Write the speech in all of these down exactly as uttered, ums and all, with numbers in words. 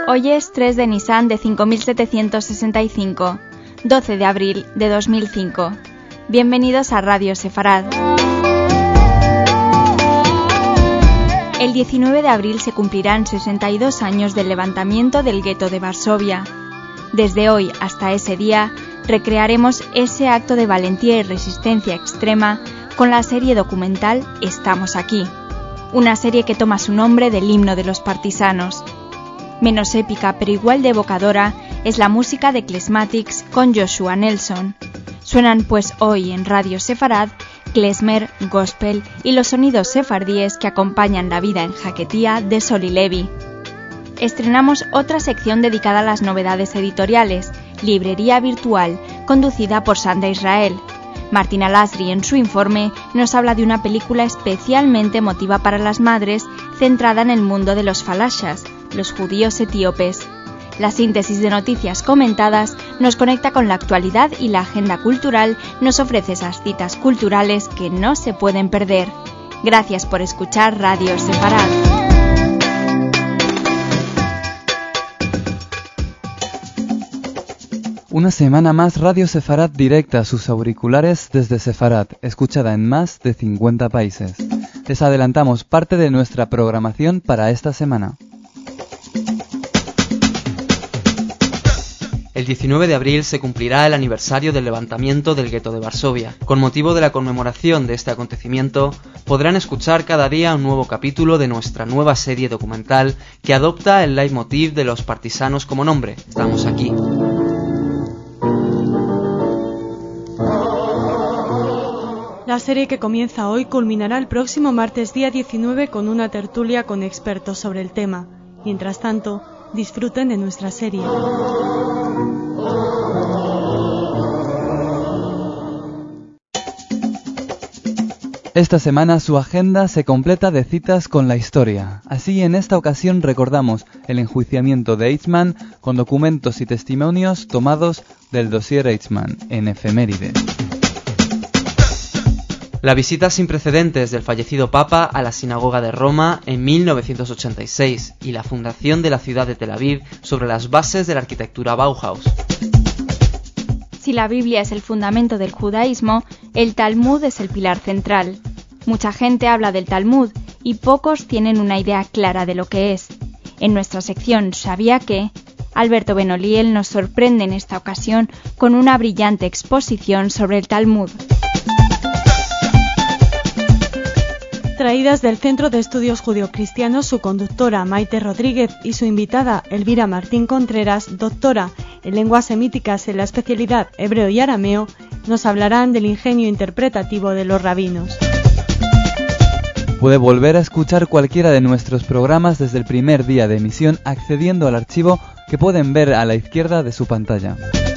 Hoy es tres de Nisan de cinco mil setecientos sesenta y cinco, doce de abril de dos mil cinco. Bienvenidos a Radio Sefarad. El diecinueve de abril se cumplirán sesenta y dos años del levantamiento del gueto de Varsovia. Desde hoy hasta ese día recrearemos ese acto de valentía y resistencia extrema con la serie documental Estamos aquí, una serie que toma su nombre del himno de los partisanos. Menos épica pero igual de evocadora es la música de Klezmatics con Joshua Nelson. Suenan pues hoy en Radio Sefarad klezmer, gospel y los sonidos sefardíes que acompañan la vida en Jaquetía de Soli Levi. Estrenamos otra sección dedicada a las novedades editoriales, Librería Virtual, conducida por Sandra Israel. Martina Lasri en su informe nos habla de una película especialmente emotiva para las madres centrada en el mundo de los falashas, los judíos etíopes. La síntesis de noticias comentadas nos conecta con la actualidad y la agenda cultural nos ofrece esas citas culturales que no se pueden perder. Gracias por escuchar Radio Sefarad. Una semana más Radio Sefarad directa a sus auriculares desde Sefarad, escuchada en más de cincuenta países. Les adelantamos parte de nuestra programación para esta semana. El diecinueve de abril se cumplirá el aniversario del levantamiento del gueto de Varsovia. Con motivo de la conmemoración de este acontecimiento, podrán escuchar cada día un nuevo capítulo de nuestra nueva serie documental que adopta el leitmotiv de los partisanos como nombre. Estamos aquí. La serie que comienza hoy culminará el próximo martes día diecinueve con una tertulia con expertos sobre el tema. Mientras tanto, disfruten de nuestra serie. Esta semana su agenda se completa de citas con la historia. Así, en esta ocasión recordamos el enjuiciamiento de Eichmann con documentos y testimonios tomados del dossier Eichmann en efemérides. La visita sin precedentes del fallecido Papa a la sinagoga de Roma en mil novecientos ochenta y seis y la fundación de la ciudad de Tel Aviv sobre las bases de la arquitectura Bauhaus. Si la Biblia es el fundamento del judaísmo, el Talmud es el pilar central. Mucha gente habla del Talmud y pocos tienen una idea clara de lo que es. En nuestra sección ¿Sabía qué?, Alberto Benoliel nos sorprende en esta ocasión con una brillante exposición sobre el Talmud. Traídas del Centro de Estudios Judio-Cristianos, su conductora Maite Rodríguez y su invitada Elvira Martín Contreras, doctora en lenguas semíticas en la especialidad hebreo y arameo, nos hablarán del ingenio interpretativo de los rabinos. Puede volver a escuchar cualquiera de nuestros programas desde el primer día de emisión accediendo al archivo que pueden ver a la izquierda de su pantalla.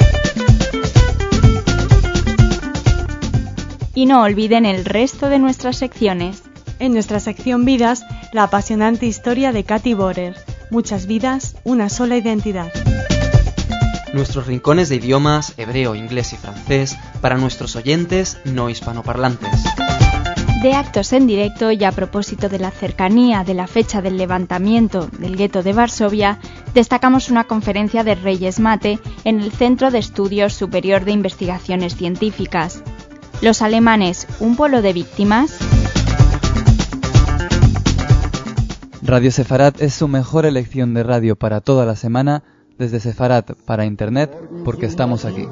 Y no olviden el resto de nuestras secciones. En nuestra sección Vidas, la apasionante historia de Katy Borer. Muchas vidas, una sola identidad. Nuestros rincones de idiomas, hebreo, inglés y francés, para nuestros oyentes no hispanoparlantes. De actos en directo y a propósito de la cercanía de la fecha del levantamiento del gueto de Varsovia, destacamos una conferencia de Reyes Mate en el Centro de Estudios Superior de Investigaciones Científicas. Los alemanes, ¿un pueblo de víctimas? Radio Sefarad es su mejor elección de radio para toda la semana, desde Sefarad para Internet, porque estamos aquí.